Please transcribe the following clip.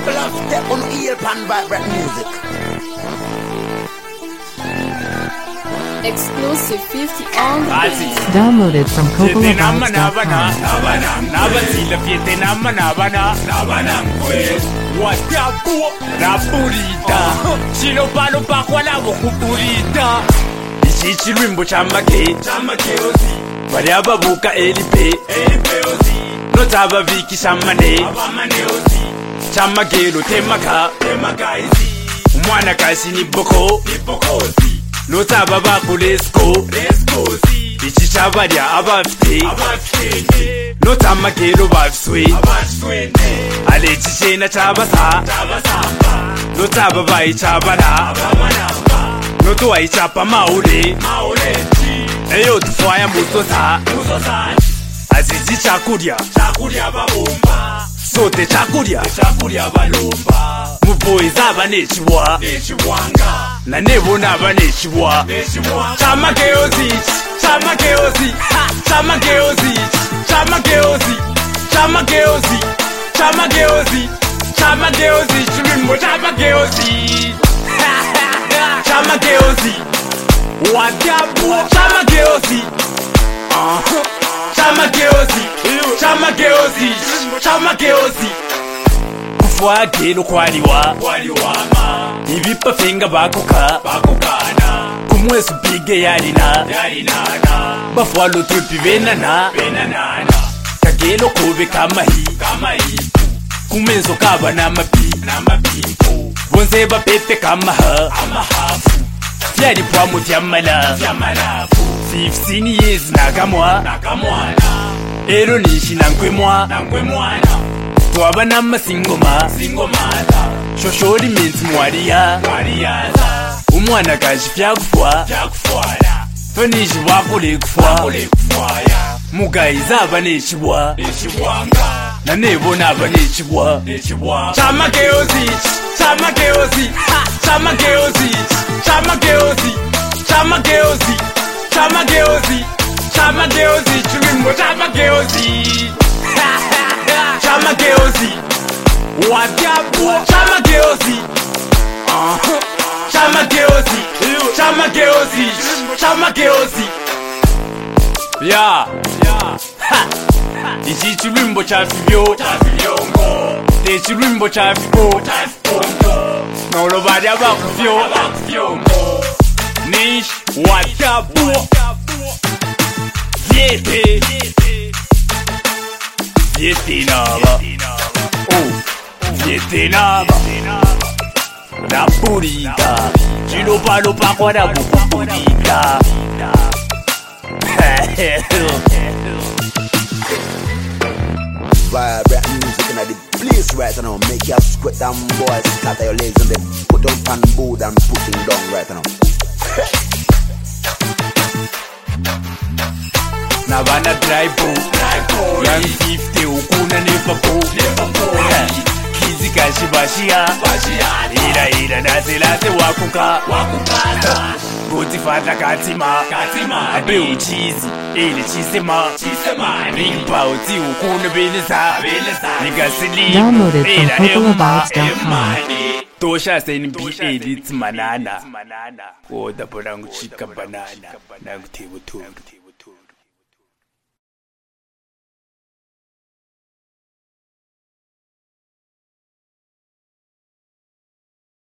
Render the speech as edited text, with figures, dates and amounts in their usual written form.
people have step on ear pan vibrant music. Exclusive 50 on the beat. Downloaded from CocoaVibes.com. Ichichilwimbo chamakeozi Variaba buka elipe Notaba viki shamane Chamagelo temaka Umwana kasi ni boko Notaba bako lesko Ichichabaria abafite Notamagelo bafiswe Alechishena chabasa Notaba bai chabana Noto aichapa maule Eyo tufaya musosa Azizi chakuria babomba Sote chakuria balomba Muboy zaba nechiwa Na nebo naba nechiwa Chamakeozi Chulimo chamakeozi Chamakeozi Wadabu Chamakeozi Chamakeozi Kufwa gelo kwaliwa Ibipa finga bakokana Kumwesu bige yarina Bafwa lotrupi venana Kagelo kobe kamahi Kumenzo kaba na mapipo Bonzeba pepe kamaha Fyari pwamu fyamala 15 years nakamwana Ero nishi nankwe mwana Twaba namasingoma Shoshori minsi mwariya Umwana kaji fyakufwa Fanishi wakule kufwa Mugayi zaba neshibwa Na nebo naba neshibwa Chamakeozi Chulimo chamakeozi Wadabu Chamakeozi Ya Ichi chulwimbo chafibyo Chulwimbo chafibo Nolo bari abakufyo Nish Wadabu Vietinaba Vietinaba Rapurita Chilopa kwa rapurita Vibrant music in the place right now. Make you squat them boys, scatter your legs and then put them pan board and put them down right now. Navana dry boat Young 50 ukuna never boat Kizi kashibashia Ira naselase wakuka Goti fata katima Abe uchizi Ile chisema Big pauti ukuna beleza Nigasili Downloaded from CocoaVibes.com. Tosha seni B8 it's manana Oda porangu chika banana Nangu tebu